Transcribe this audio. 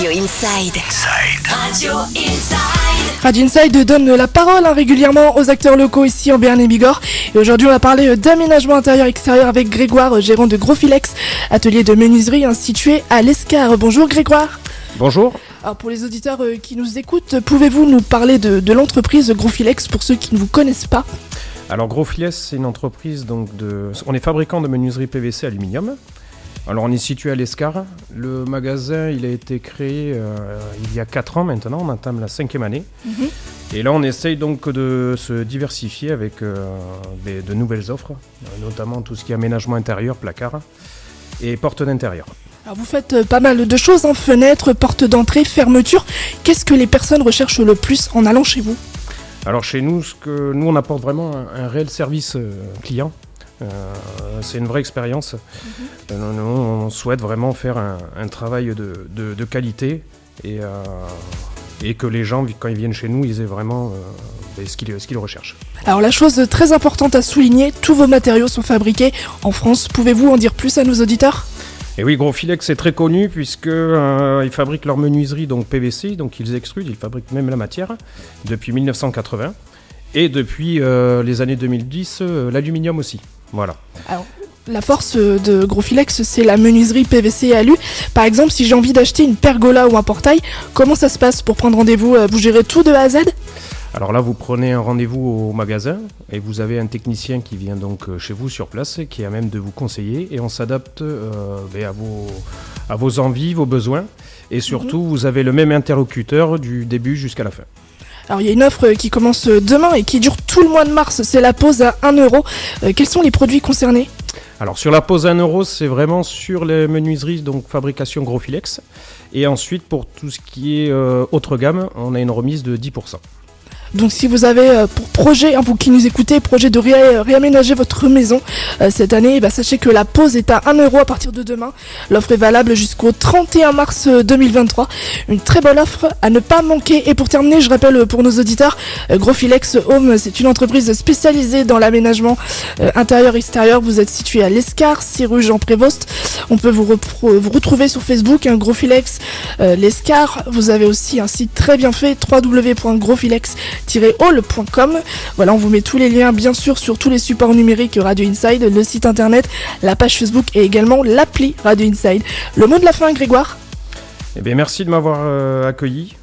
Radio Inside. Radio Inside. Radio Inside donne la parole régulièrement aux acteurs locaux ici en Béarn et Bigorre. Et aujourd'hui, on va parler d'aménagement intérieur-extérieur avec Grégoire, gérant de Grofilex, atelier de menuiserie situé à l'Escar. Bonjour Grégoire. Bonjour. Alors pour les auditeurs qui nous écoutent, pouvez-vous nous parler de l'entreprise Grofilex pour ceux qui ne vous connaissent pas ? Alors Grofilex, c'est une entreprise on est fabricant de menuiserie PVC aluminium. Alors on est situé à l'Escar. Le magasin il a été créé il y a 4 ans maintenant, on entame la 5e année. Et là on essaye donc de se diversifier avec de nouvelles offres, notamment tout ce qui est aménagement intérieur, placard et portes d'intérieur. Alors vous faites pas mal de choses, fenêtres, portes d'entrée, fermeture. Qu'est-ce que les personnes recherchent le plus en allant chez vous ? Alors chez nous, nous on apporte vraiment un réel service client. C'est une vraie expérience. Nous, on souhaite vraiment faire un travail de qualité et que les gens, quand ils viennent chez nous, ils aient vraiment ce qu'ils recherchent. Alors la chose très importante à souligner, tous vos matériaux sont fabriqués en France. Pouvez-vous en dire plus à nos auditeurs ? Et oui, Grofilex est très connu puisqu'ils fabriquent leur menuiserie donc PVC, donc ils extrudent, ils fabriquent même la matière depuis 1980 et depuis les années 2010 l'aluminium aussi. Voilà. Alors, la force de Grofilex, c'est la menuiserie PVC et alu. Par exemple, si j'ai envie d'acheter une pergola ou un portail, comment ça se passe pour prendre rendez-vous ? Vous gérez tout de A à Z ? Alors là, vous prenez un rendez-vous au magasin et vous avez un technicien qui vient donc chez vous sur place, qui est à même de vous conseiller et on s'adapte à vos envies, vos besoins et surtout vous avez le même interlocuteur du début jusqu'à la fin. Alors il y a une offre qui commence demain et qui dure tout le mois de mars, c'est la pause à 1€. Quels sont les produits concernés ? Alors sur la pause à 1€, c'est vraiment sur les menuiseries, donc fabrication Grofilex. Et ensuite pour tout ce qui est autre gamme, on a une remise de 10%. Donc si vous avez pour projet, vous qui nous écoutez, projet de réaménager votre maison cette année, sachez que la pause est à 1€ à partir de demain. L'offre est valable jusqu'au 31 mars 2023. Une très bonne offre à ne pas manquer. Et pour terminer, je rappelle pour nos auditeurs, Grofilex Home, c'est une entreprise spécialisée dans l'aménagement intérieur-extérieur. Vous êtes situé à l'Escar, 6 rue Jean-Prévost. On peut vous retrouver sur Facebook, Grofilex l'Escar. Vous avez aussi un site très bien fait, www.grofilex-hall.com. Voilà, on vous met tous les liens bien sûr sur tous les supports numériques Radio Inside, le site internet, la page Facebook et également l'appli Radio Inside. Le mot de la fin, Grégoire ? Eh bien, merci de m'avoir accueilli